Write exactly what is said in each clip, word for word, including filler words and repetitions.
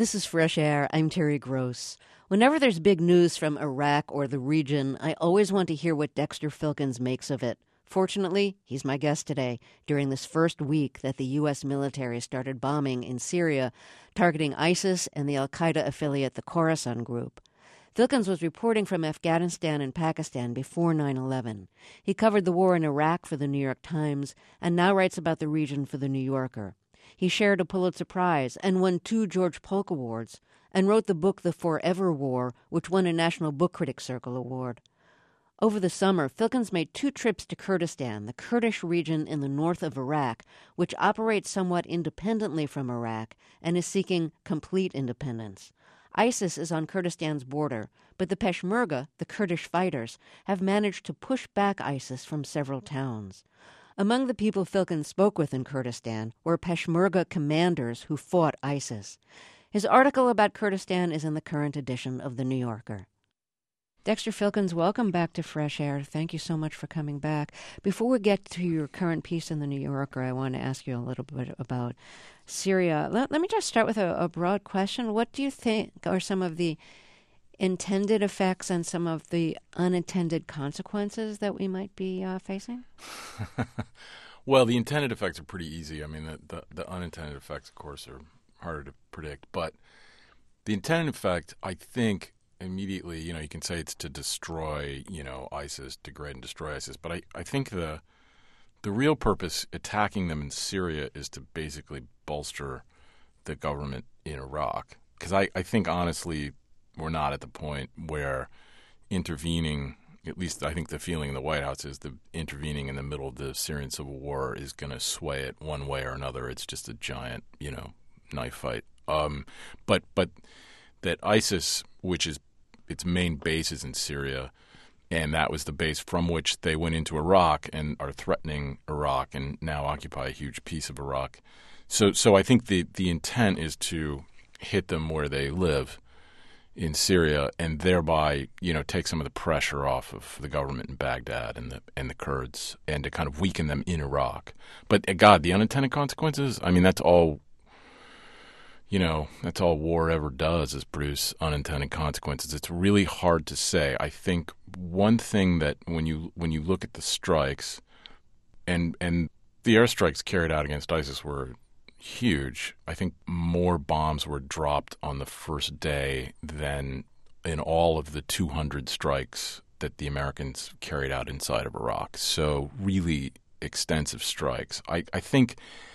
This is Fresh Air. I'm Terry Gross. Whenever there's big news from Iraq or the region, I always want to hear what Dexter Filkins makes of it. Fortunately, he's my guest today during this first week that the U S military started bombing in Syria, targeting ISIS and the al-Qaeda affiliate, the Khorasan Group. Filkins was reporting from Afghanistan and Pakistan before nine eleven. He covered the war in Iraq for the New York Times and now writes about the region for the New Yorker. He shared a Pulitzer Prize and won two George Polk Awards and wrote the book The Forever War, which won a National Book Critics Circle Award. Over the summer, Filkins made two trips to Kurdistan, the Kurdish region in the north of Iraq, which operates somewhat independently from Iraq and is seeking complete independence. ISIS is on Kurdistan's border, but the Peshmerga, the Kurdish fighters, have managed to push back ISIS from several towns. Among the people Filkins spoke with in Kurdistan were Peshmerga commanders who fought ISIS. His article about Kurdistan is in the current edition of The New Yorker. Dexter Filkins, welcome back to Fresh Air. Thank you so much for coming back. Before we get to your current piece in The New Yorker, I want to ask you a little bit about Syria. Let, let me just start with a, a broad question. What do you think are some of the intended effects and some of the unintended consequences that we might be uh, facing? Well, the intended effects are pretty easy. I mean, the, the, the unintended effects, of course, are harder to predict. But the intended effect, I think, immediately, you know, you can say it's to destroy, you know, ISIS, degrade and destroy ISIS. But I, I think the the real purpose attacking them in Syria is to basically bolster the government in Iraq. Because I, I think, honestly, we're not at the point where intervening, at least I think the feeling in the White House is the intervening in the middle of the Syrian civil war is going to sway it one way or another. It's just a giant, you know, knife fight. Um, but but that ISIS, which is its main base is in Syria, and that was the base from which they went into Iraq and are threatening Iraq and now occupy a huge piece of Iraq. So so I think the, the intent is to hit them where they live in Syria and thereby, you know, take some of the pressure off of the government in Baghdad and the and the Kurds and to kind of weaken them in Iraq. But, uh, God, the unintended consequences, I mean, that's all... You know, that's all war ever does is produce unintended consequences. It's really hard to say. I think one thing that when you when you look at the strikes, and and the airstrikes carried out against ISIS were huge. I think more bombs were dropped on the first day than in all of the two hundred strikes that the Americans carried out inside of Iraq. So really extensive strikes. I, I think...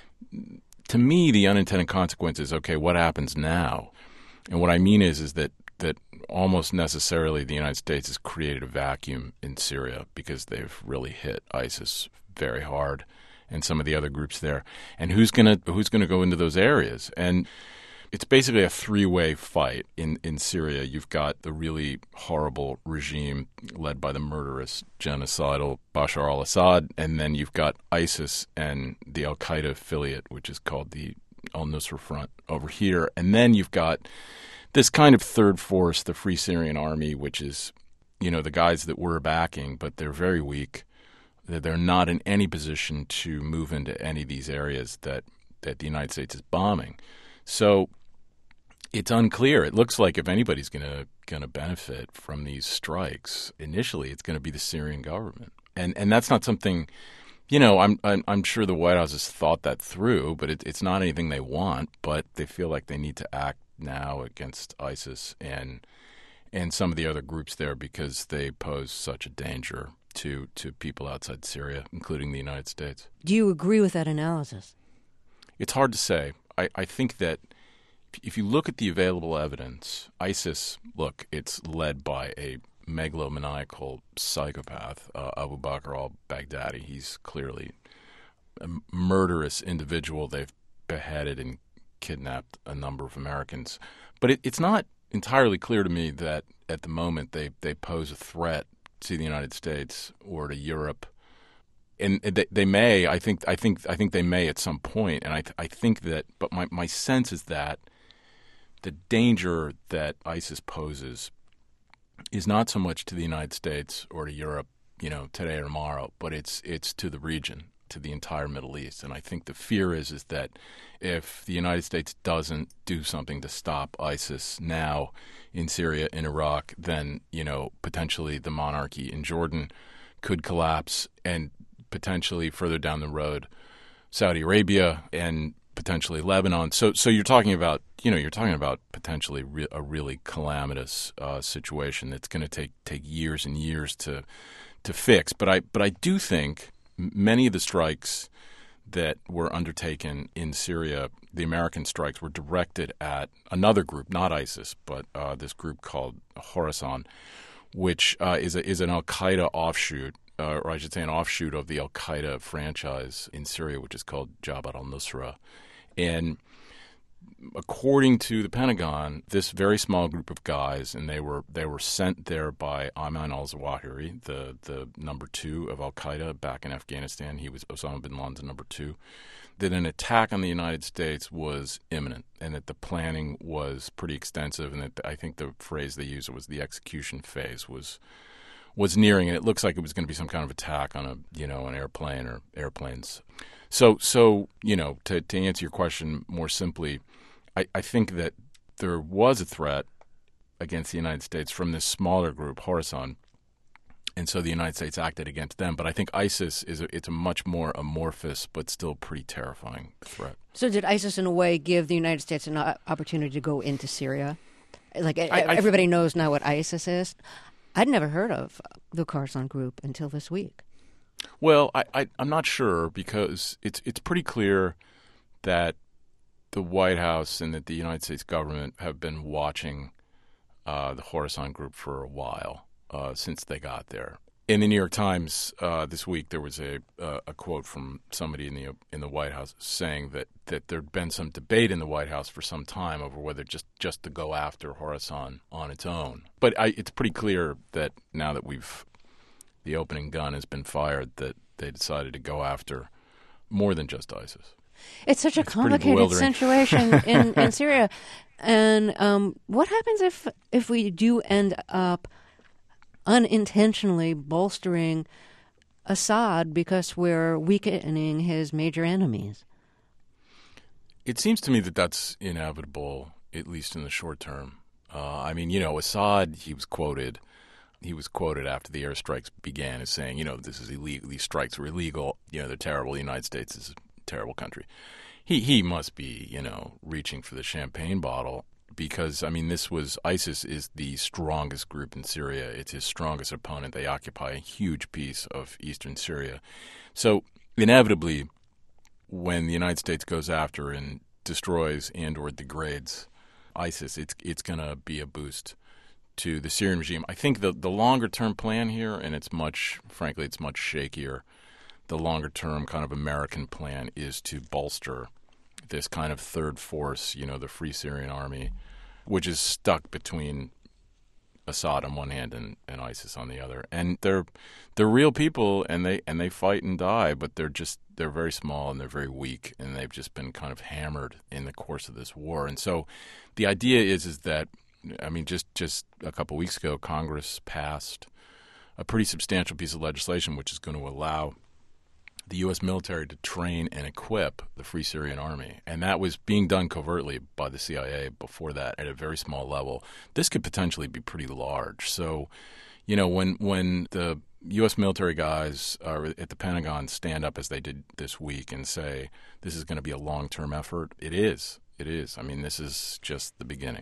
To me, the unintended consequence is, okay, what happens now? And what I mean is is that, that almost necessarily the United States has created a vacuum in Syria because they've really hit ISIS very hard and some of the other groups there. And who's gonna who's gonna go into those areas? And it's basically a three-way fight in, in Syria. You've got the really horrible regime led by the murderous, genocidal Bashar al-Assad, and then you've got ISIS and the al-Qaeda affiliate, which is called the al-Nusra Front over here. And then you've got this kind of third force, the Free Syrian Army, which is, you know, the guys that we're backing, but they're very weak. They're not in any position to move into any of these areas that, that the United States is bombing. So it's unclear. It looks like if anybody's going to going to benefit from these strikes, initially it's going to be the Syrian government, and and that's not something, you know. I'm I'm, I'm sure the White House has thought that through, but it, it's not anything they want. But they feel like they need to act now against ISIS and and some of the other groups there because they pose such a danger to to people outside Syria, including the United States. Do you agree with that analysis? It's hard to say. I, I think that if you look at the available evidence, ISIS, look, it's led by a megalomaniacal psychopath, uh, Abu Bakr al-Baghdadi. He's clearly a murderous individual. They've beheaded and kidnapped a number of Americans. But it, it's not entirely clear to me that at the moment they, they pose a threat to the United States or to Europe. And they, they may, I think, I think, I think they may at some point. And I, I think that, but my, my sense is that the danger that ISIS poses is not so much to the United States or to Europe, you know, today or tomorrow, but it's it's to the region. to the entire Middle East. And I think the fear is is that if the United States doesn't do something to stop ISIS now in Syria, in Iraq, then, you know, potentially the monarchy in Jordan could collapse, and potentially further down the road, Saudi Arabia and potentially Lebanon. So, so you're talking about, you know, you're talking about potentially re- a really calamitous uh, situation that's going to take take years and years to to fix. But I, but I do think many of the strikes that were undertaken in Syria, the American strikes, were directed at another group, not ISIS, but uh, this group called Khorasan, which uh, is a, is an Al Qaeda offshoot. Uh, or I should say an offshoot of the al-Qaeda franchise in Syria, which is called Jabhat al-Nusra. And according to the Pentagon, this very small group of guys, and they were they were sent there by Ayman al-Zawahiri, the, the number two of al-Qaeda back in Afghanistan. He was Osama bin Laden's number two. That an attack on the United States was imminent, and that the planning was pretty extensive, and that I think the phrase they used was the execution phase was was nearing, and it looks like it was going to be some kind of attack on a, you know, an airplane or airplanes. So, so you know, to, to answer your question more simply, I, I think that there was a threat against the United States from this smaller group, Khorasan, and so the United States acted against them. But I think ISIS is a, it's a much more amorphous but still pretty terrifying threat. So did ISIS, in a way, give the United States an opportunity to go into Syria? Like, I, I, everybody knows now what ISIS is. I'd never heard of the Khorasan group until this week. Well, I, I, I'm not sure, because it's it's pretty clear that the White House and that the United States government have been watching uh, the Khorasan group for a while, uh, since they got there. In the New York Times uh, this week, there was a uh, a quote from somebody in the in the White House saying that, that there'd been some debate in the White House for some time over whether just, just to go after Khorasan on its own. But I, it's pretty clear that now that we've the opening gun has been fired, that they decided to go after more than just ISIS. It's such a it's complicated situation in, in Syria. And um, what happens if if we do end up unintentionally bolstering Assad because we're weakening his major enemies? It seems to me that that's inevitable, at least in the short term. Uh, I mean, you know, Assad, he was quoted, he was quoted after the airstrikes began as saying, you know, this is illegal, these strikes were illegal, you know, they're terrible, the United States is a terrible country. He, he must be, you know, reaching for the champagne bottle. Because, I mean, this was, ISIS is the strongest group in Syria. It's his strongest opponent. They occupy a huge piece of eastern Syria. So, inevitably, when the United States goes after and destroys and or degrades ISIS, it's it's going to be a boost to the Syrian regime. I think the, the longer-term plan here, and it's much, frankly, it's much shakier, the longer-term kind of American plan is to bolster this kind of third force, you know, the Free Syrian Army, which is stuck between Assad on one hand and, and ISIS on the other. And they're they're real people, and they and they fight and die, but they're just they're very small and they're very weak, and they've just been kind of hammered in the course of this war. And so the idea is is that, I mean, just, just a couple weeks ago, Congress passed a pretty substantial piece of legislation which is going to allow the U S military to train and equip the Free Syrian Army. And that was being done covertly by the C I A before that at a very small level. This could potentially be pretty large. So, you know, when when the U S military guys are at the Pentagon stand up as they did this week and say this is going to be a long-term effort, it is. It is. I mean, this is just the beginning.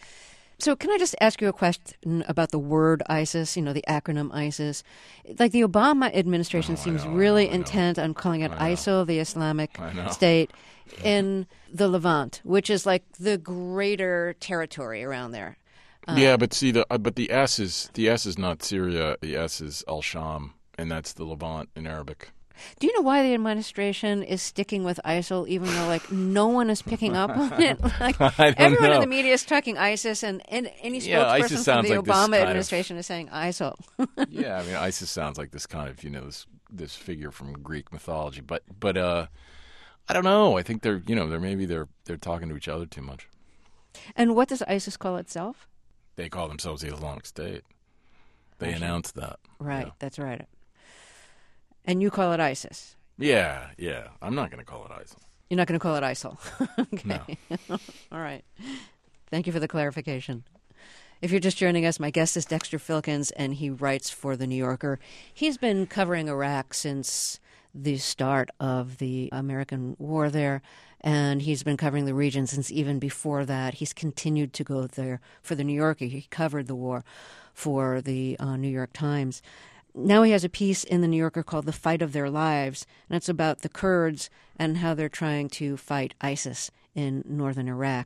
So can I just ask you a question about the word ISIS, you know, the acronym ISIS? Like the Obama administration oh, seems know, really I know, intent on calling it I I S I L, the Islamic I State, in the Levant, which is like the greater territory around there. Uh, yeah, but see, the uh, but the S is the S is not Syria. The S is Al-Sham, and that's the Levant in Arabic. Do you know why the administration is sticking with ISIL, even though like no one is picking up on it? Like everyone know. in the media is talking ISIS, and, and any spokesperson Yeah, ISIS from the like this Obama kind administration of, is saying ISIL. Yeah, I mean, ISIS sounds like this kind of, you know, this this figure from Greek mythology. But but uh, I don't know. I think they're, you know, they're maybe they're they're talking to each other too much. And what does ISIS call itself? They call themselves the Islamic State. They Actually, announced that. Right, yeah. That's right. And you call it ISIS. Yeah, yeah. I'm not going to call it ISIL. You're not going to call it ISIL. Okay. No. All right. Thank you for the clarification. If you're just joining us, my guest is Dexter Filkins, and he writes for The New Yorker. He's been covering Iraq since the start of the American war there, and he's been covering the region since even before that. He's continued to go there for The New Yorker. He covered the war for the uh, New York Times. Now he has a piece in The New Yorker called The Fight of Their Lives, and it's about the Kurds and how they're trying to fight ISIS in northern Iraq.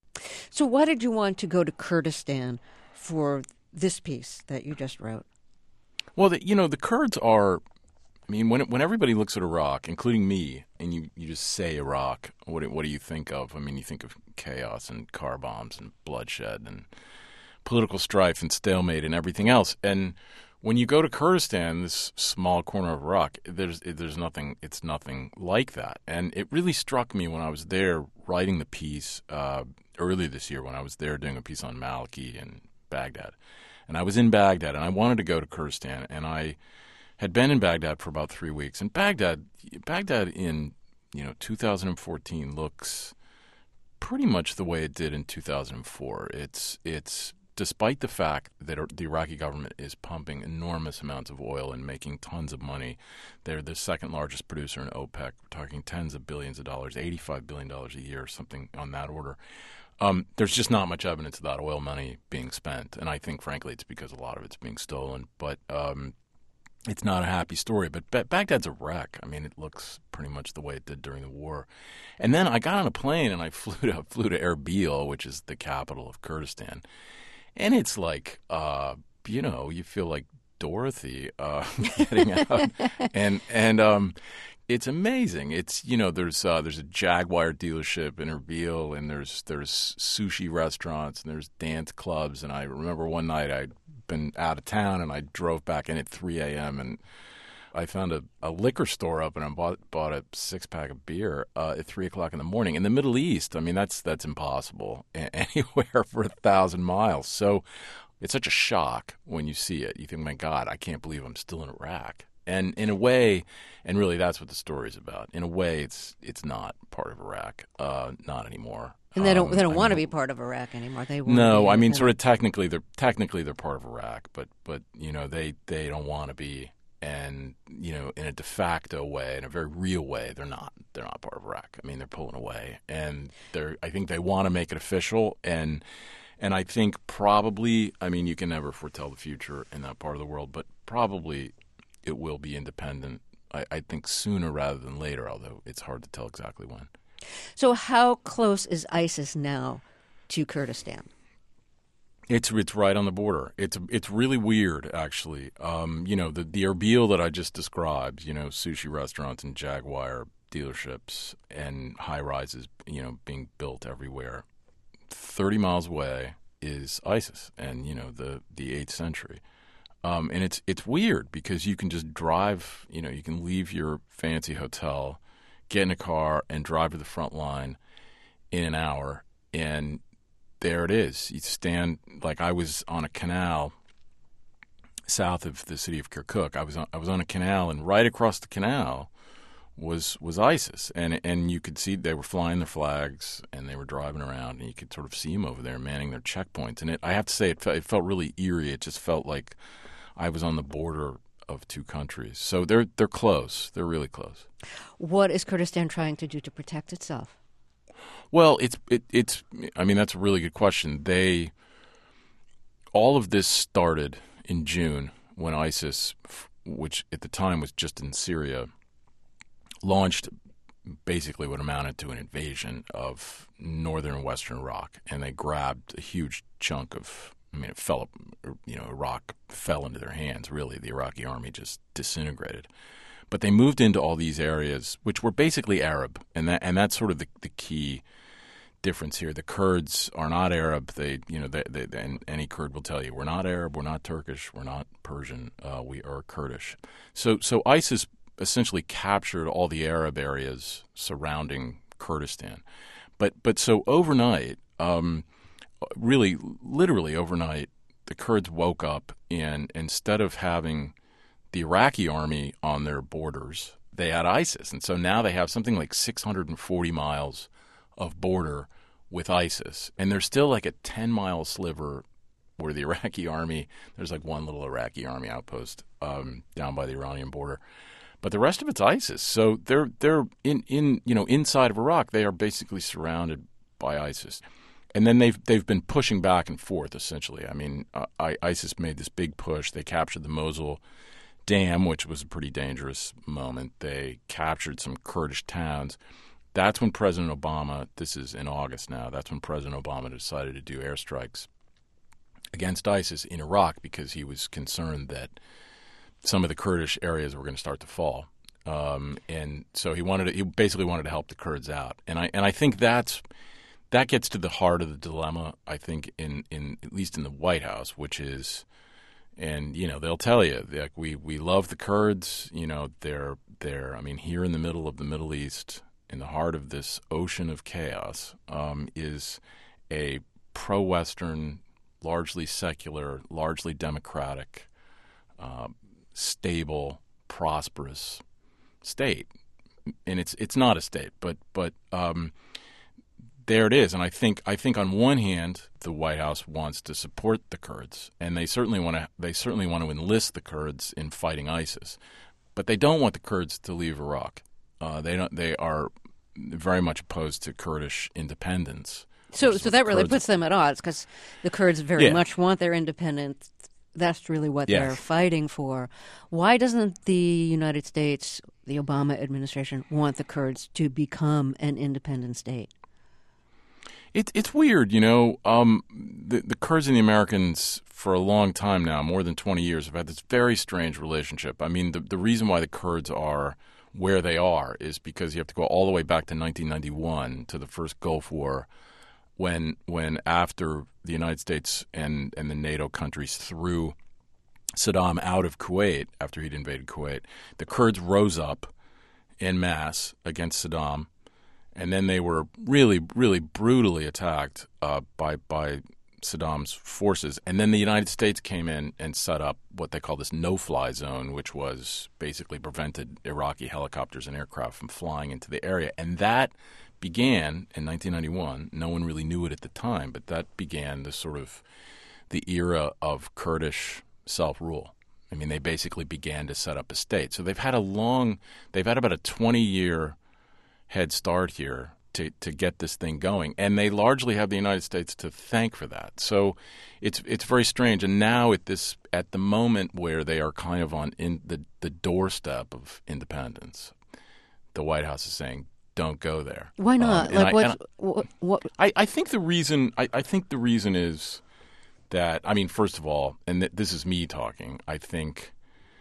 So why did you want to go to Kurdistan for this piece that you just wrote? Well, the, you know, the Kurds are, I mean, when when everybody looks at Iraq, including me, and you, you just say Iraq, what, what do you think of? I mean, you think of chaos and car bombs and bloodshed and political strife and stalemate and everything else. And when you go to Kurdistan, this small corner of Iraq, there's there's nothing. It's nothing like that. And it really struck me when I was there writing the piece uh, earlier this year. When I was there doing a piece on Maliki and Baghdad, and I was in Baghdad, and I wanted to go to Kurdistan, and I had been in Baghdad for about three weeks. And Baghdad, Baghdad in you know two thousand fourteen looks pretty much the way it did in two thousand four. It's it's despite the fact that the Iraqi government is pumping enormous amounts of oil and making tons of money. They're the second largest producer in OPEC. We're talking tens of billions of dollars, eighty-five billion dollars a year, something on that order. Um, there's just not much evidence of that oil money being spent. And I think, frankly, it's because a lot of it's being stolen. But um, it's not a happy story. But ba- Baghdad's a wreck. I mean, it looks pretty much the way it did during the war. And then I got on a plane and I flew to, flew to Erbil, which is the capital of Kurdistan. And it's like, uh, you know, you feel like Dorothy uh, getting out, and and um, it's amazing. It's you know, there's uh, there's a Jaguar dealership in Erbil, and there's there's sushi restaurants, and there's dance clubs. And I remember one night I'd been out of town, and I drove back in at three a.m. and I found a, a liquor store open and bought bought a six pack of beer uh, at three o'clock in the morning. In the Middle East, I mean, that's that's impossible anywhere for a thousand miles. So it's such a shock when you see it. You think, my God, I can't believe I'm still in Iraq. And in a way, and really that's what the story's about. In a way, it's it's not part of Iraq, uh, not anymore. And they don't um, they don't I want to mean, be part of Iraq anymore. They want no, to be I mean, sort of technically they're technically they're part of Iraq, but but you know they they don't want to be. And, you know, in a de facto way, in a very real way, they're not. They're not part of Iraq. I mean, they're pulling away. And they're I think they want to make it official. And and I think probably, I mean, you can never foretell the future in that part of the world, but probably it will be independent, I, I think, sooner rather than later, although it's hard to tell exactly when. So how close is ISIS now to Kurdistan? It's it's right on the border. It's it's really weird, actually. Um, you know, the the Erbil that I just described, you know, sushi restaurants and Jaguar dealerships and high rises, you know, being built everywhere. Thirty miles away is ISIS, and you know the the eighth century. Um, and it's it's weird because you can just drive. You know, you can leave your fancy hotel, get in a car, and drive to the front line in an hour, and there it is. You stand, like I was on a canal south of the city of Kirkuk. I was on, I was on a canal, and right across the canal was was ISIS, and and you could see they were flying their flags, and they were driving around, and you could sort of see them over there manning their checkpoints. And it, I have to say, it felt, it felt really eerie. It just felt like I was on the border of two countries. So they're they're close. They're really close. What is Kurdistan trying to do to protect itself? Well, it's it, it's. I mean, that's a really good question. They, all of this started in June when ISIS, which at the time was just in Syria, launched basically what amounted to an invasion of northern and western Iraq, and they grabbed a huge chunk of. I mean, it fell. You know, Iraq fell into their hands. Really, the Iraqi army just disintegrated. But they moved into all these areas, which were basically Arab, and that and that's sort of the, the key difference here. The Kurds are not Arab. They, you know, they, they, and any Kurd will tell you, we're not Arab, we're not Turkish, we're not Persian, uh, we are Kurdish. So, so ISIS essentially captured all the Arab areas surrounding Kurdistan. But, but so overnight, um, really, literally overnight, the Kurds woke up, and instead of having the Iraqi army on their borders, they had ISIS. And so now they have something like six hundred forty miles of border with ISIS. And there's still like a ten-mile sliver where the Iraqi army, there's like one little Iraqi army outpost um, down by the Iranian border. But the rest of it's ISIS. So they're they're in, in you know inside of Iraq, they are basically surrounded by ISIS. And then they've they've been pushing back and forth, essentially. I mean, uh, I, ISIS made this big push. They captured the Mosul Dam, which was a pretty dangerous moment. They captured some Kurdish towns. That's when President Obama, this is in August now, that's when President Obama decided to do airstrikes against ISIS in Iraq because he was concerned that some of the Kurdish areas were going to start to fall. Um, and so he wanted to, he basically wanted to help the Kurds out. And I and I think that's that gets to the heart of the dilemma, I think, in, in at least in the White House, which is, and you know, they'll tell you like we, we love the Kurds, you know, they're they're I mean, here in the middle of the Middle East, in the heart of this ocean of chaos, um, is a pro-Western, largely secular, largely democratic, uh, stable, prosperous state. And it's it's not a state, but but um, there it is. And I think I think on one hand, the White House wants to support the Kurds, and they certainly want to they certainly want to enlist the Kurds in fighting ISIS, but they don't want the Kurds to leave Iraq. Uh, they don't. They are very much opposed to Kurdish independence. So, so that really Kurds, puts them at odds because the Kurds very yeah. much want their independence. That's really what yeah. they're fighting for. Why doesn't the United States, the Obama administration, want the Kurds to become an independent state? It, it's weird, you know. Um, the, the Kurds and the Americans, for a long time now, more than twenty years, have had this very strange relationship. I mean, the, the reason why the Kurds are where they are is because you have to go all the way back to nineteen ninety-one, to the first Gulf War, when when after the United States and, and the NATO countries threw Saddam out of Kuwait, after he'd invaded Kuwait, the Kurds rose up en masse against Saddam. And then they were really, really brutally attacked uh, by by Saddam's forces. And then the United States came in and set up what they call this no-fly zone, which was basically prevented Iraqi helicopters and aircraft from flying into the area. And that began in nineteen ninety-one. No one really knew it at the time, but that began the sort of the era of Kurdish self-rule. I mean, they basically began to set up a state. So they've had a long, they've had about a twenty-year head start here to, to get this thing going. And they largely have the United States to thank for that. So it's it's very strange. And now at this at the moment where they are kind of on in the, the doorstep of independence, the White House is saying, don't go there. Why not? Um, like I, what's, I, what, what I, I think the reason I, I think the reason is that, I mean, first of all, and th- this is me talking, I think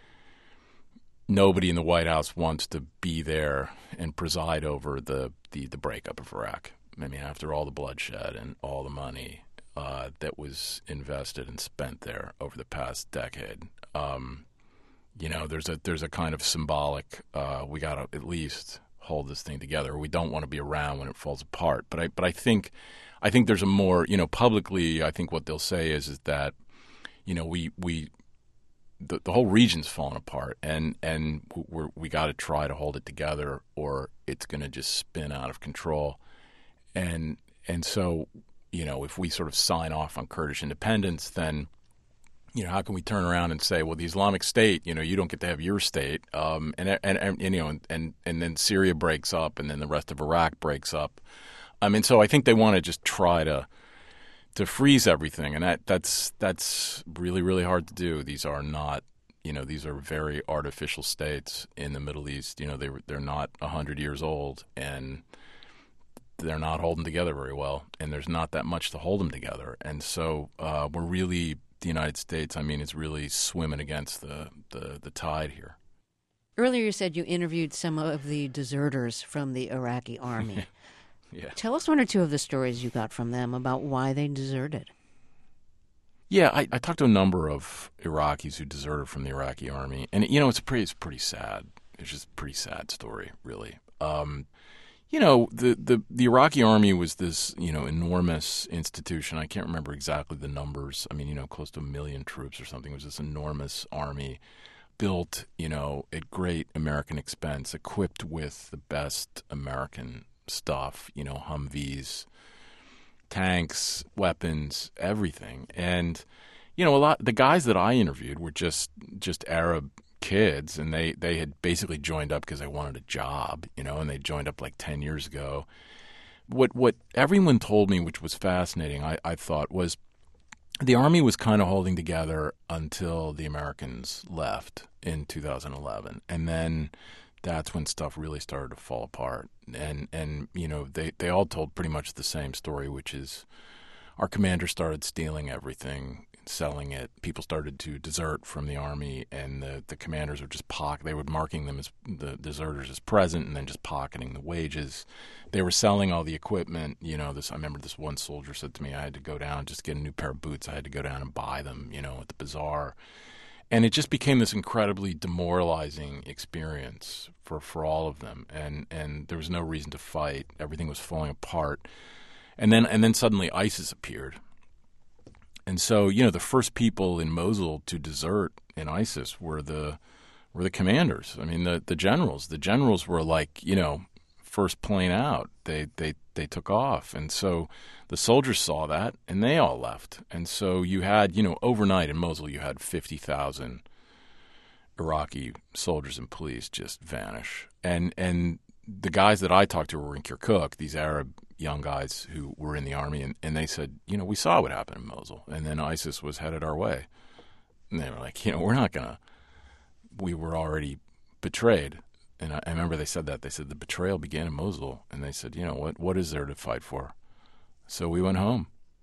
nobody in the White House wants to be there and preside over the, the, the breakup of Iraq. I mean, after all the bloodshed and all the money uh, that was invested and spent there over the past decade, um, you know, there's a there's a kind of symbolic. Uh, we got to at least hold this thing together. We don't want to be around when it falls apart. But I but I think I think there's a more, you know, publicly. I think what they'll say is is that, you know, we we. The, the whole region's falling apart, and and we're, we got to try to hold it together, or it's going to just spin out of control. And and so, you know, if we sort of sign off on Kurdish independence, then, you know, how can we turn around and say, well, the Islamic State, you know, you don't get to have your state, um, and, and and and you know, and and then Syria breaks up, and then the rest of Iraq breaks up. I mean, so I think they want to just try to. to freeze everything, and that, that's that's really, really hard to do. These are not, you know, these are very artificial states in the Middle East. You know, they, they're not one hundred years old, and they're not holding together very well, and there's not that much to hold them together. And so uh, we're really, the United States, I mean, is really swimming against the, the, the tide here. Earlier you said you interviewed some of the deserters from the Iraqi army. Yeah. Tell us one or two of the stories you got from them about why they deserted. Yeah, I, I talked to a number of Iraqis who deserted from the Iraqi army, and you know, it's a pretty, it's pretty sad. It's just a pretty sad story, really. Um, you know, the, the the Iraqi army was this, you know, enormous institution. I can't remember exactly the numbers. I mean, you know, close to a million troops or something. It was this enormous army. built, you know, at great American expense, equipped with the best American stuff, you know, Humvees, tanks, weapons, everything. And, you know, a lot the guys that I interviewed were just just Arab kids, and they, they had basically joined up because they wanted a job, you know, and they joined up like ten years ago. What what everyone told me, which was fascinating, I, I thought, was the Army was kind of holding together until the Americans left in two thousand eleven. And then that's when stuff really started to fall apart. And, and you know, they, they all told pretty much the same story, which is our commander started stealing everything, selling it. People started to desert from the Army, and the, the commanders were just pocket. They were marking them as the deserters as present, and then just pocketing the wages. They were selling all the equipment. You know, this. I remember this one soldier said to me, "I had to go down just to get a new pair of boots. I had to go down and buy them, you know, at the bazaar." And it just became this incredibly demoralizing experience for, for all of them. And and there was no reason to fight. Everything was falling apart. And then and then suddenly ISIS appeared. And so, you know, the first people in Mosul to desert in ISIS were the were the commanders. I mean, the, the generals. The generals were like, you know, first plane out. They they they took off. And so the soldiers saw that, and they all left. And so you had, you know, overnight in Mosul, you had fifty thousand Iraqi soldiers and police just vanish. And and the guys that I talked to were in Kirkuk, these Arab young guys who were in the Army, and, and they said, you know, we saw what happened in Mosul, and then ISIS was headed our way. And they were like, you know, we're not going to, we were already betrayed. And I, I remember they said that. They said the betrayal began in Mosul, and they said, you know, what what is there to fight for? So we went home.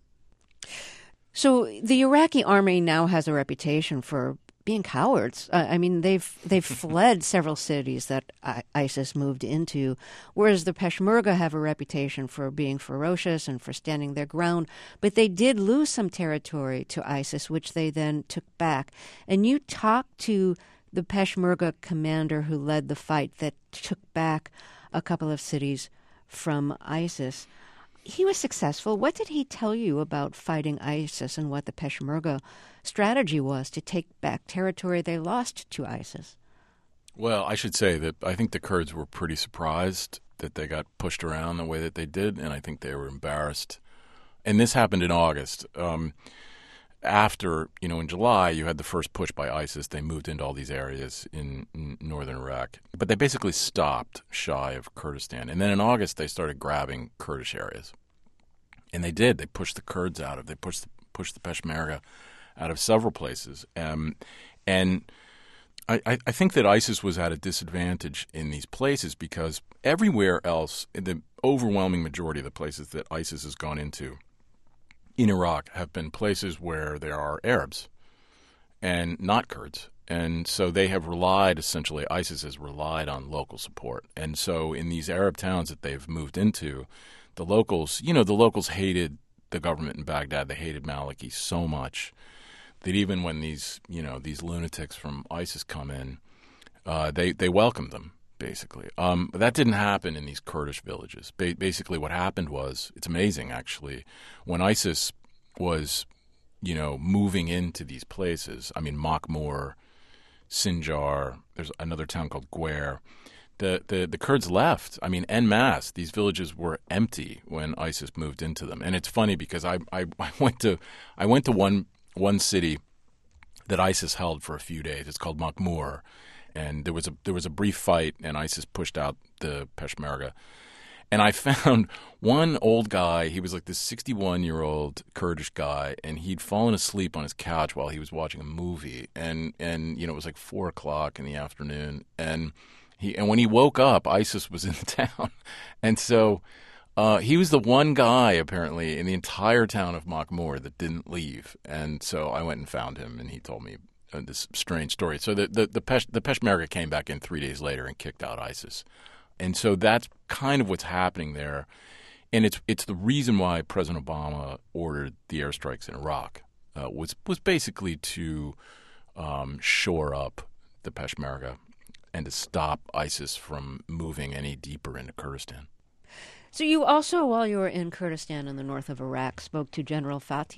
So the Iraqi army now has a reputation for being cowards. Uh, I mean, they've they've fled several cities that I- ISIS moved into, whereas the Peshmerga have a reputation for being ferocious and for standing their ground. But they did lose some territory to ISIS, which they then took back. And you talked to the Peshmerga commander who led the fight that took back a couple of cities from ISIS. He was successful. What did he tell you about fighting ISIS and what the Peshmerga strategy was to take back territory they lost to ISIS? Well, I should say that I think the Kurds were pretty surprised that they got pushed around the way that they did, and I think they were embarrassed. And this happened in August. Um, after, you know, in July, you had the first push by ISIS. They moved into all these areas in, in northern Iraq. But they basically stopped shy of Kurdistan. And then in August, they started grabbing Kurdish areas. And they did. They pushed the Kurds out of, they pushed the, pushed the Peshmerga out of several places. Um, and I, I think that ISIS was at a disadvantage in these places because everywhere else, the overwhelming majority of the places that ISIS has gone into in Iraq have been places where there are Arabs and not Kurds. And so they have relied, essentially, ISIS has relied on local support. And so in these Arab towns that they've moved into, the locals, you know, the locals hated the government in Baghdad. They hated Maliki so much that even when these, you know, these lunatics from ISIS come in, uh, they, they welcomed them, basically. Um, but that didn't happen in these Kurdish villages. Ba- basically what happened was, it's amazing, actually, when ISIS was, you know, moving into these places, I mean, Makhmur, Sinjar, there's another town called Guer, the, the, the Kurds left. I mean, en masse, these villages were empty when ISIS moved into them. And it's funny because I, I, I went to I went to one one city that ISIS held for a few days. It's called Makhmur. And there was a there was a brief fight, and ISIS pushed out the Peshmerga. And I found one old guy. He was like this sixty-one-year-old Kurdish guy, and he'd fallen asleep on his couch while he was watching a movie. And and you know it was like four o'clock in the afternoon. And he and when he woke up, ISIS was in the town. And so uh, he was the one guy apparently in the entire town of Makhmur that didn't leave. And so I went and found him, and he told me Uh, this strange story. So the the the, Pesh, the Peshmerga came back in three days later and kicked out ISIS, and so that's kind of what's happening there, and it's it's the reason why President Obama ordered the airstrikes in Iraq uh, was was basically to um, shore up the Peshmerga and to stop ISIS from moving any deeper into Kurdistan. So you also, while you were in Kurdistan in the north of Iraq, spoke to General Fatih.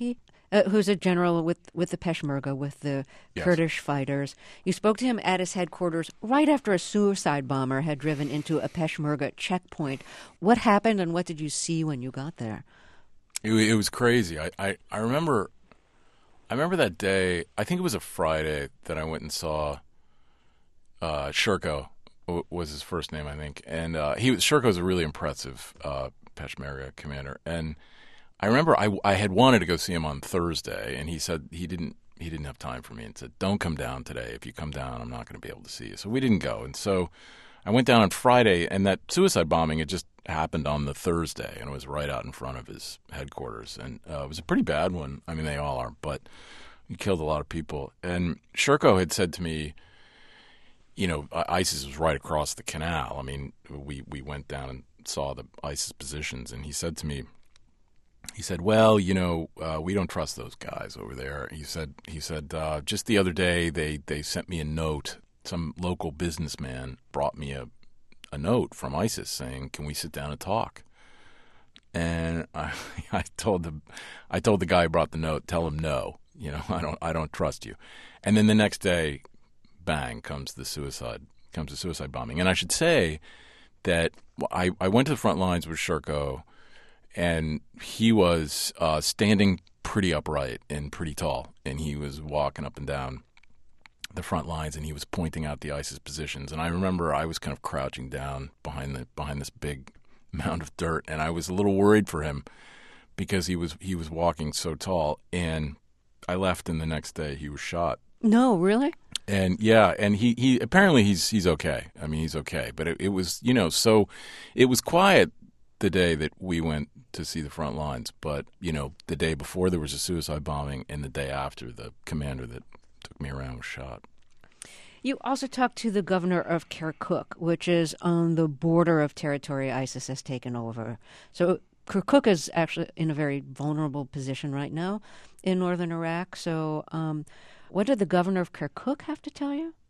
uh, who's a general with, with the Peshmerga, with the Yes. Kurdish fighters. You spoke to him at his headquarters right after a suicide bomber had driven into a Peshmerga checkpoint. What happened and what did you see when you got there? It, it was crazy. I, I, I remember I remember that day, I think it was a Friday, that I went and saw uh, Shurko, w- was his first name, I think. And uh, he was, Shurko's a really impressive uh, Peshmerga commander. And I remember I, I had wanted to go see him on Thursday, and he said he didn't he didn't have time for me and said, don't come down today. If you come down, I'm not going to be able to see you. So we didn't go. And so I went down on Friday, and that suicide bombing, it just happened on the Thursday, and it was right out in front of his headquarters. And uh, it was a pretty bad one. I mean, they all are, but he killed a lot of people. And Shurko had said to me, you know, ISIS was right across the canal. I mean, we, we went down and saw the ISIS positions, and he said to me, he said, well, you know, uh, we don't trust those guys over there. He said, he said, uh, just the other day they, they sent me a note. Some local businessman brought me a, a note from ISIS saying, can we sit down and talk? And I, I told the, I told the guy who brought the note, tell him no, you know, I don't, I don't trust you. And then the next day, bang, comes the suicide, comes the suicide bombing. And I should say that I, I went to the front lines with Shurko, and he was uh, standing pretty upright and pretty tall, and he was walking up and down the front lines, and he was pointing out the ISIS positions. And I remember I was kind of crouching down behind the behind this big mound of dirt, and I was a little worried for him because he was he was walking so tall. And I left, and the next day he was shot. No, really? And yeah, and he, he apparently he's he's okay. I mean, he's okay. But it, it was, you know, so it was quiet the day that we went to see the front lines. But, you know, the day before there was a suicide bombing, and the day after the commander that took me around was shot. You also talked to the governor of Kirkuk, which is on the border of territory ISIS has taken over. So Kirkuk is actually in a very vulnerable position right now in northern Iraq. So um, what did the governor of Kirkuk have to tell you?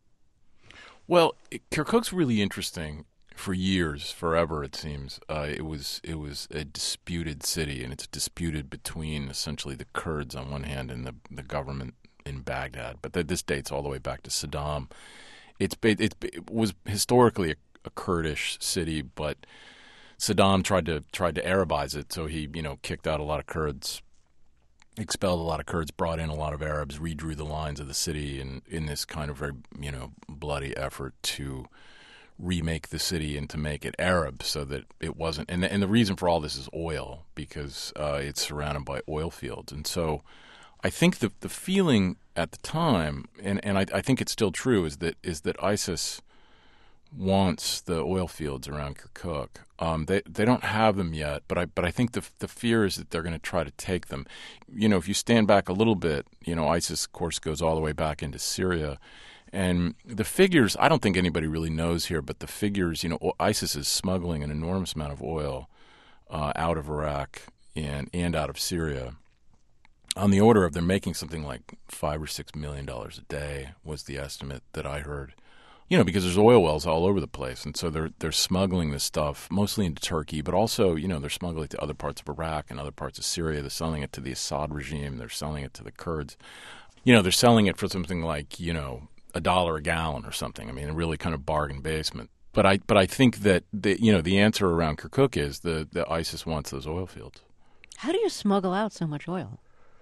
Well, Kirkuk's really interesting. For years, forever, it seems, uh, it was it was a disputed city, and it's disputed between essentially the Kurds on one hand and the the government in Baghdad. But this dates all the way back to Saddam. It's it, it, it was historically a, a Kurdish city, but Saddam tried to tried to Arabize it, so he you know kicked out a lot of Kurds, expelled a lot of Kurds, brought in a lot of Arabs, redrew the lines of the city, and in this kind of very you know bloody effort to remake the city and to make it Arab, so that it wasn't. And the, and the reason for all this is oil, because uh, it's surrounded by oil fields. And so I think the the feeling at the time, and, and I, I think it's still true, is that is that ISIS wants the oil fields around Kirkuk. Um, they they don't have them yet, but I but I think the the fear is that they're going to try to take them. You know, if you stand back a little bit, you know, ISIS, of course, goes all the way back into Syria. And the figures, I don't think anybody really knows here, but the figures, you know, ISIS is smuggling an enormous amount of oil uh, out of Iraq and, and out of Syria. On the order of, they're making something like five or six million dollars a day was the estimate that I heard. You know, because there's oil wells all over the place, and so they're they're smuggling this stuff mostly into Turkey, but also, you know, they're smuggling it to other parts of Iraq and other parts of Syria. They're selling it to the Assad regime. They're selling it to the Kurds. You know, they're selling it for something like, you know, a dollar a gallon or something. I mean, a really kind of bargain basement. But I, but I think that the, you know, the answer around Kirkuk is the, the ISIS wants those oil fields. How do you smuggle out so much oil?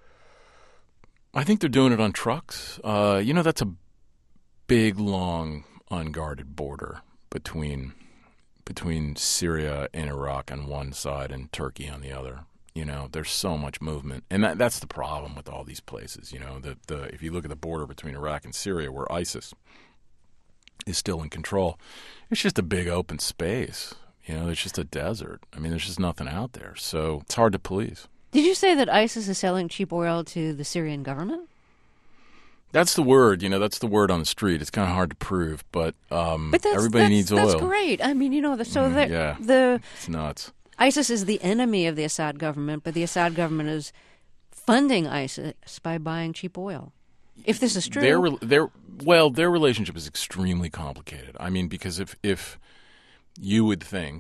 I think they're doing it on trucks. Uh, you know, that's a big, long, unguarded border between between Syria and Iraq on one side and Turkey on the other. You know, there's so much movement, and that, that's the problem with all these places. You know, the the if you look at the border between Iraq and Syria, where ISIS is still in control, it's just a big open space. You know, it's just a desert. I mean, there's just nothing out there, so it's hard to police. Did you say that ISIS is selling cheap oil to the Syrian government? That's the word. You know, that's the word on the street. It's kind of hard to prove, but, um, but that's, everybody that's, needs that's oil. That's great. I mean, you know, the, so mm, the, yeah, the it's nuts. ISIS is the enemy of the Assad government, but the Assad government is funding ISIS by buying cheap oil. If this is true, their their well, their relationship is extremely complicated. I mean, because if if you would think,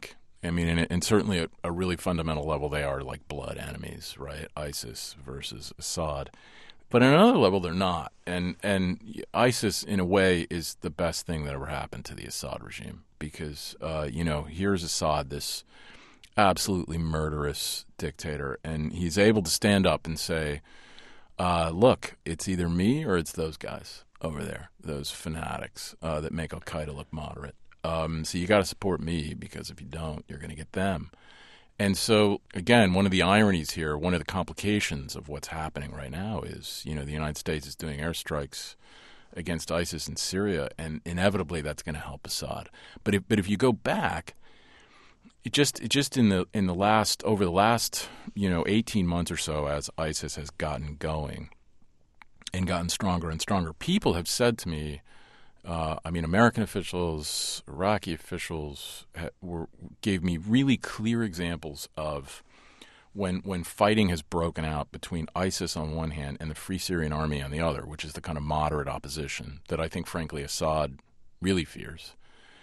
I mean, and, and certainly at a really fundamental level, they are like blood enemies, right? ISIS versus Assad. But at another level, they're not. And and ISIS, in a way, is the best thing that ever happened to the Assad regime because, uh, you know, here's Assad, this absolutely murderous dictator, and he's able to stand up and say, uh, look, it's either me or it's those guys over there, those fanatics uh, that make Al-Qaeda look moderate. Um, so you got to support me because if you don't, you're going to get them. And so, again, one of the ironies here, one of the complications of what's happening right now is, you know, the United States is doing airstrikes against ISIS in Syria, and inevitably that's going to help Assad. But if but if you go back, it just it just in the in the last over the last you know eighteen months or so, as ISIS has gotten going and gotten stronger and stronger, people have said to me. Uh, I mean, American officials, Iraqi officials ha- were, gave me really clear examples of when when fighting has broken out between ISIS on one hand and the Free Syrian Army on the other, which is the kind of moderate opposition that I think, frankly, Assad really fears,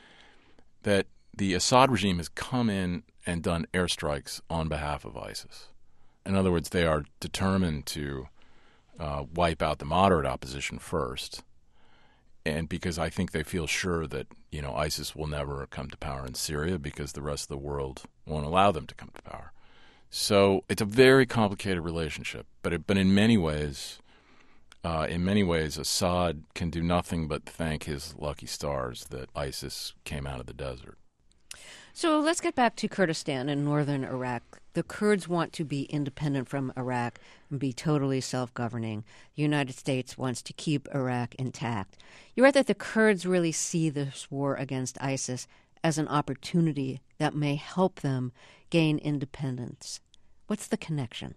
that the Assad regime has come in and done airstrikes on behalf of ISIS. In other words, they are determined to uh, wipe out the moderate opposition first. And because I think they feel sure that, you know, ISIS will never come to power in Syria because the rest of the world won't allow them to come to power. So it's a very complicated relationship. But it, but in many ways, uh, in many ways, Assad can do nothing but thank his lucky stars that ISIS came out of the desert. So let's get back to Kurdistan in northern Iraq. The Kurds want to be independent from Iraq and be totally self-governing. The United States wants to keep Iraq intact. You write that the Kurds really see this war against ISIS as an opportunity that may help them gain independence. What's the connection?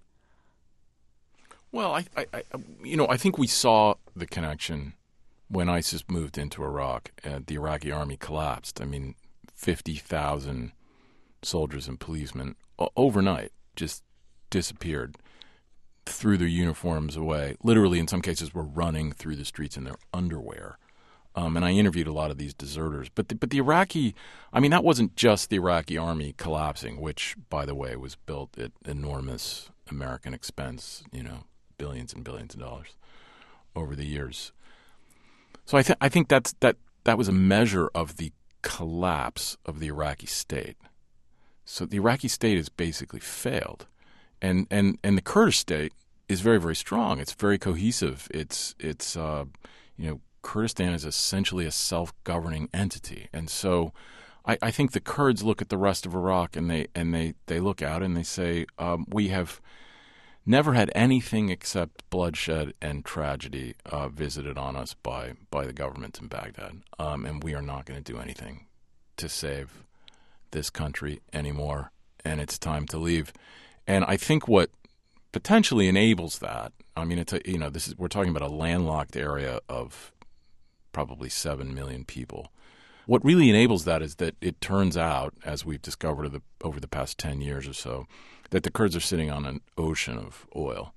Well, I, I, I you know, I think we saw the connection when ISIS moved into Iraq and the Iraqi army collapsed. I mean, fifty thousand soldiers and policemen overnight just disappeared, threw their uniforms away. Literally, in some cases, were running through the streets in their underwear. Um, and I interviewed a lot of these deserters. But the, but the Iraqi, I mean, that wasn't just the Iraqi army collapsing, which, by the way, was built at enormous American expense, you know, billions and billions of dollars over the years. So I, th- I think that's that that was a measure of the collapse of the Iraqi state. So the Iraqi state has basically failed. And and, and the Kurdish state is very, very strong. It's very cohesive. It's, it's uh, you know, Kurdistan is essentially a self-governing entity. And so I, I think the Kurds look at the rest of Iraq and they and they, they look out and they say, um, we have never had anything except bloodshed and tragedy uh, visited on us by, by the government in Baghdad. Um, and we are not going to do anything to save this country anymore. And it's time to leave. And I think what potentially enables that, I mean, it's a, you know, this is we're talking about a landlocked area of probably seven million people. What really enables that is that it turns out, as we've discovered the, over the past ten years or so, that the Kurds are sitting on an ocean of oil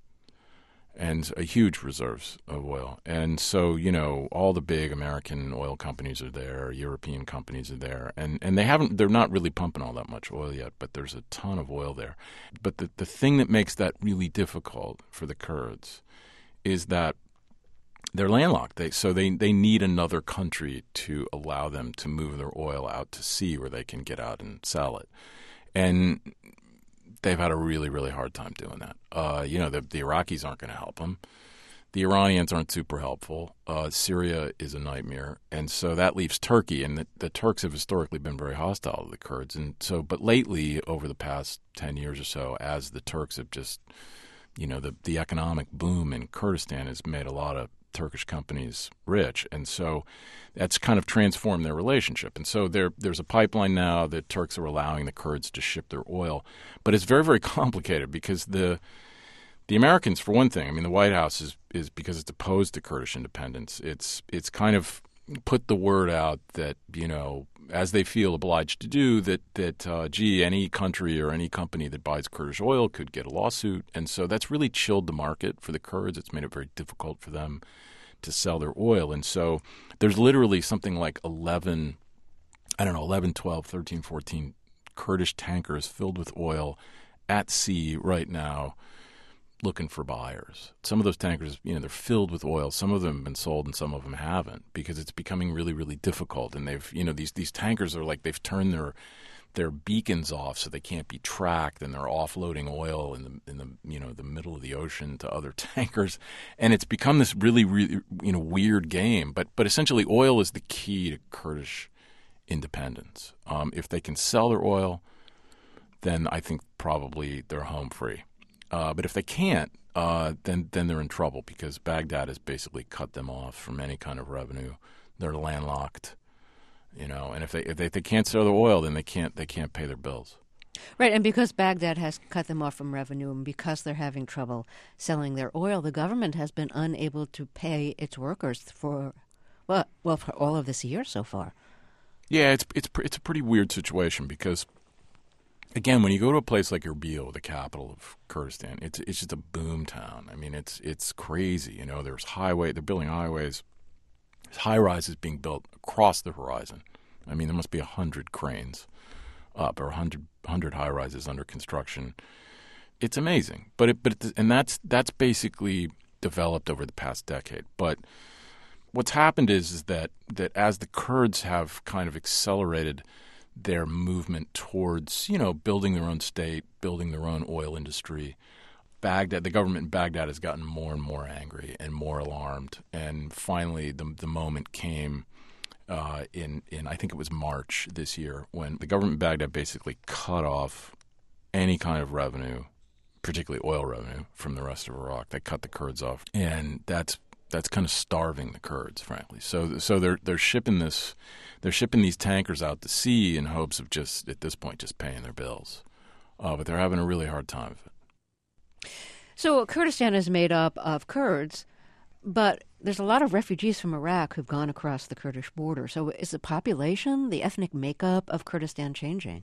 and a huge reserves of oil. And so, you know, all the big American oil companies are there, European companies are there, and, and they haven't, they're not really pumping all that much oil yet, but there's a ton of oil there. But the, the thing that makes that really difficult for the Kurds is that they're landlocked. They, so they, they need another country to allow them to move their oil out to sea where they can get out and sell it. And they've had a really, really hard time doing that. Uh, you know, the, the Iraqis aren't going to help them. The Iranians aren't super helpful. Uh, Syria is a nightmare. And so that leaves Turkey. And the, the Turks have historically been very hostile to the Kurds. And so, but lately, over the past ten years or so, as the Turks have just, you know, the, the economic boom in Kurdistan has made a lot of Turkish companies rich, and so that's kind of transformed their relationship. And so there, there's a pipeline now that Turks are allowing the Kurds to ship their oil, but it's very, very complicated because the the Americans, for one thing, I mean, the White House is is because it's opposed to Kurdish independence. It's it's kind of put the word out that, you know, as they feel obliged to do, that that uh, gee, any country or any company that buys Kurdish oil could get a lawsuit, and so that's really chilled the market for the Kurds. It's made it very difficult for them to sell their oil, and so there's literally something like eleven, I don't know, eleven, twelve, thirteen, fourteen Kurdish tankers filled with oil at sea right now looking for buyers. Some of those tankers, you know, they're filled with oil. Some of them have been sold and some of them haven't because it's becoming really, really difficult. And they've, you know, these these tankers are like they've turned their their beacons off so they can't be tracked, and they're offloading oil in the in the you know the middle of the ocean to other tankers, and it's become this really, really you know weird game. But but essentially, oil is the key to Kurdish independence. Um, if they can sell their oil, then I think probably they're home free. Uh, but if they can't, uh, then then they're in trouble because Baghdad has basically cut them off from any kind of revenue. They're landlocked, you know. And if they if they, if they can't sell their oil, then they can't they can't pay their bills. Right, and because Baghdad has cut them off from revenue, and because they're having trouble selling their oil, the government has been unable to pay its workers for well well for all of this year so far. Yeah, it's it's it's a pretty weird situation because, again, when you go to a place like Erbil, the capital of Kurdistan, it's it's just a boom town. I mean, it's it's crazy. You know, there's highway, they're building highways, there's high rises being built across the horizon. I mean, there must be a hundred cranes up or a hundred hundred high rises under construction. It's amazing, but it but it, and that's that's basically developed over the past decade. But what's happened is is that that as the Kurds have kind of accelerated their movement towards, you know, building their own state, building their own oil industry, Baghdad, the government in Baghdad has gotten more and more angry and more alarmed. And finally, the the moment came uh, in, in, I think it was March this year, when the government in Baghdad basically cut off any kind of revenue, particularly oil revenue, from the rest of Iraq. They cut the Kurds off. And that's that's kind of starving the Kurds, frankly. So so they're they're shipping this they're shipping these tankers out to sea in hopes of just at this point just paying their bills, uh, but they're having a really hard time of it. So Kurdistan is made up of Kurds, but there's a lot of refugees from Iraq who've gone across the Kurdish border. So is the population, the ethnic makeup of Kurdistan changing?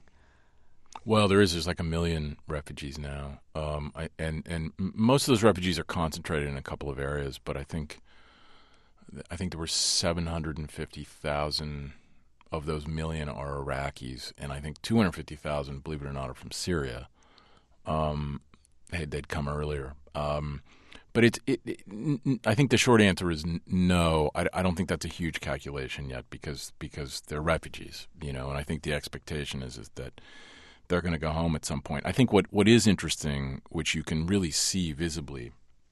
Well, there is. There's like a million refugees now, um, I, and and most of those refugees are concentrated in a couple of areas. But I think, I think there were seven hundred and fifty thousand of those million are Iraqis, and I think two hundred fifty thousand, believe it or not, are from Syria. Um, they, they'd come earlier, um, but it's. It, it, I think the short answer is no. I, I don't think that's a huge calculation yet because because they're refugees, you know. And I think the expectation is is that they're going to go home at some point. I think what, what is interesting, which you can really see visibly,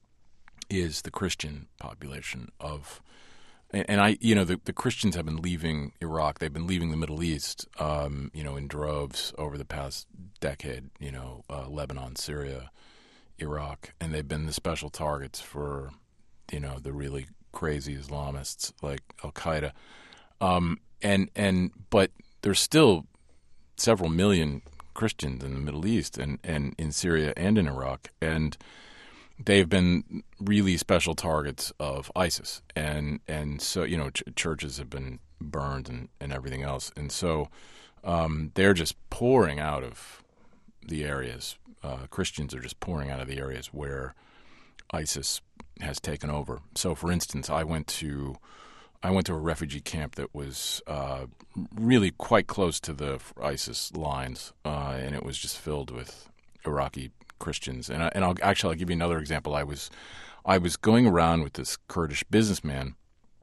is the Christian population of, and, and I, you know, the, the Christians have been leaving Iraq. They've been leaving the Middle East, um, you know, in droves over the past decade. You know, uh, Lebanon, Syria, Iraq, and they've been the special targets for, you know, the really crazy Islamists like Al Qaeda. Um, and and but there's still several million Christians in the Middle East and, and in Syria and in Iraq, and they've been really special targets of ISIS, and and so you know ch- churches have been burned and, and everything else, and so um, they're just pouring out of the areas. Uh, Christians are just pouring out of the areas where ISIS has taken over. So, for instance, I went to I went to a refugee camp that was uh, really quite close to the ISIS lines, uh, and it was just filled with Iraqi Christians. And I, and I'll actually I'll give you another example. I was I was going around with this Kurdish businessman,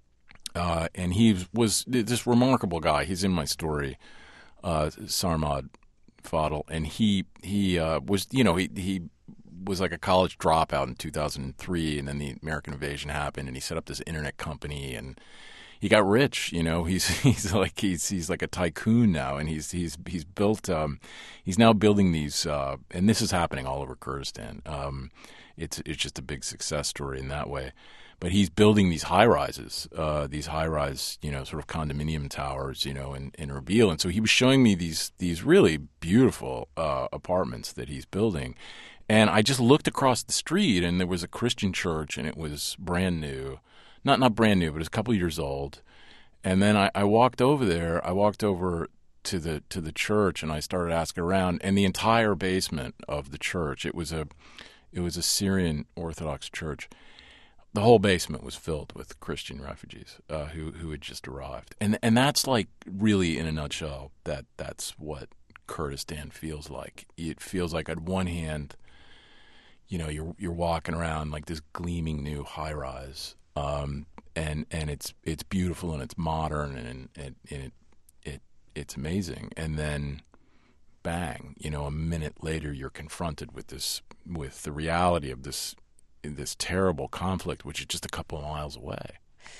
uh, and he was this remarkable guy. He's in my story, uh, Sarmad Fadl, and he he uh, was you know he he. was like a college dropout in two thousand three, and then the American invasion happened, and he set up this internet company, and he got rich. You know, he's he's like he's he's like a tycoon now, and he's he's he's built. Um, he's now building these, uh, and this is happening all over Kurdistan. Um, it's it's just a big success story in that way. But he's building these high rises, uh, these high rise, you know, sort of condominium towers, you know, in, in Erbil. And so he was showing me these these really beautiful uh, apartments that he's building. And I just looked across the street, and there was a Christian church, and it was brand new. Not not brand new, but it was a couple years old. And then I, I walked over there. I walked over to the to the church, and I started asking around. And the entire basement of the church, it was a it was a Syrian Orthodox church. The whole basement was filled with Christian refugees uh, who who had just arrived. And and that's like really in a nutshell that that's what Kurdistan feels like. It feels like, on one hand, you know, you're you're walking around like this gleaming new high rise, um, and and it's it's beautiful and it's modern and and, and it it it's amazing. And then, bang, you know, a minute later, you're confronted with this with the reality of this this terrible conflict, which is just a couple of miles away.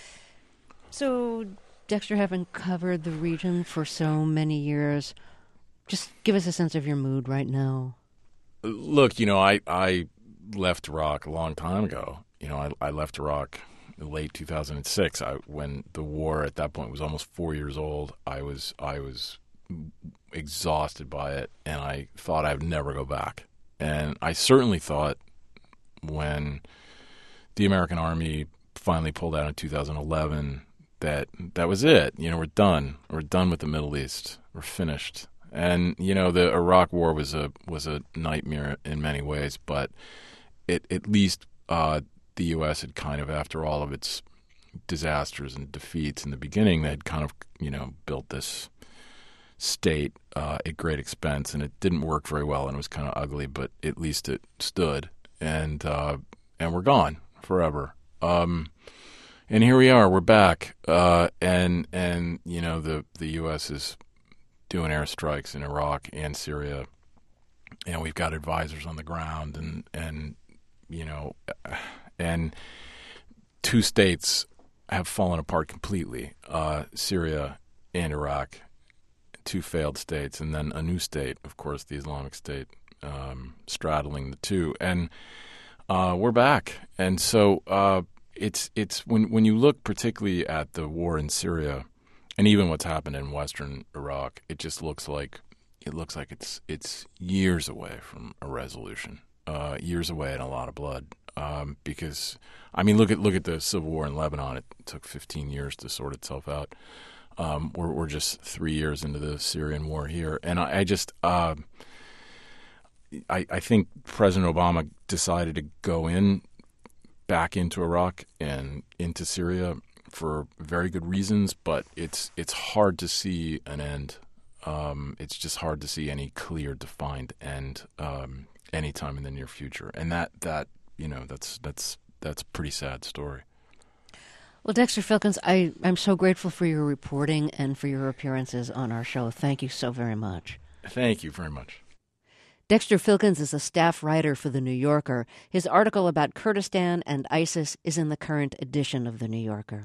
So, Dexter, having covered the region for so many years, just give us a sense of your mood right now. Look, you know, I, I left Iraq a long time ago. You know, I, I left Iraq in late two thousand six. I, when the war at that point was almost four years old, I was I was exhausted by it, and I thought I'd never go back. And I certainly thought when the American Army finally pulled out in two thousand eleven that that was it. You know, we're done. We're done with the Middle East. We're finished. And you know, the Iraq War was a was a nightmare in many ways, but it at least uh, the U S had kind of, after all of its disasters and defeats in the beginning, they had kind of, you know, built this state uh, at great expense, and it didn't work very well, and it was kind of ugly, but at least it stood. And uh, and we're gone forever. Um, and here we are. We're back. Uh, and and you know, the the U S is doing airstrikes in Iraq and Syria, and we've got advisors on the ground, and and you know, and two states have fallen apart completely: uh, Syria and Iraq, two failed states, and then a new state, of course, the Islamic State, um, straddling the two, and uh, we're back. And so uh, it's it's when when you look particularly at the war in Syria, and even what's happened in Western Iraq, it just looks like it looks like it's it's years away from a resolution, uh, years away and a lot of blood. Um, because I mean, look at look at the civil war in Lebanon. It took fifteen years to sort itself out. Um, we're we're just three years into the Syrian war here, and I, I just uh, I I think President Obama decided to go in back into Iraq and into Syria for very good reasons, but it's it's hard to see an end. Um, it's just hard to see any clear, defined end um, anytime in the near future, and that that you know that's that's that's a pretty sad story. Well, Dexter Filkins, I, I'm so grateful for your reporting and for your appearances on our show. Thank you so very much. Thank you very much. Dexter Filkins is a staff writer for The New Yorker. His article about Kurdistan and ISIS is in the current edition of The New Yorker.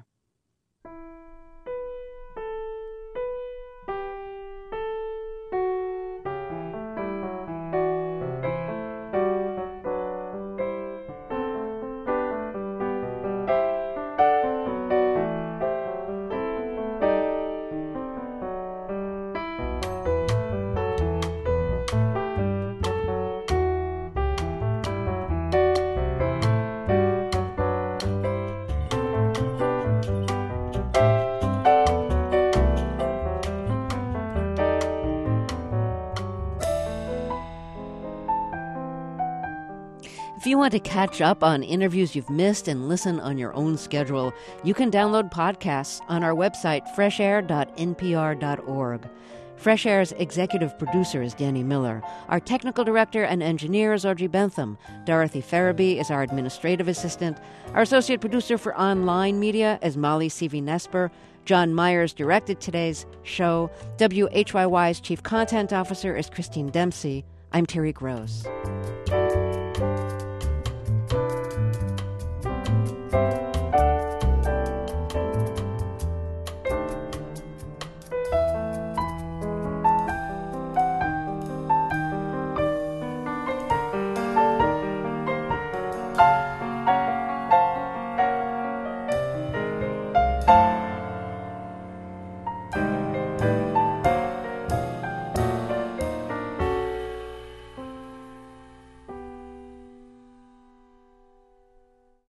If you want to catch up on interviews you've missed and listen on your own schedule, you can download podcasts on our website, fresh air dot n p r dot org. Fresh Air's executive producer is Danny Miller. Our technical director and engineer is Audrey Bentham. Dorothy Farabee is our administrative assistant. Our associate producer for online media is Molly Seavey-Nesper. John Myers directed today's show. W H Y Y's chief content officer is Christine Dempsey. I'm Terry Gross. Thank you.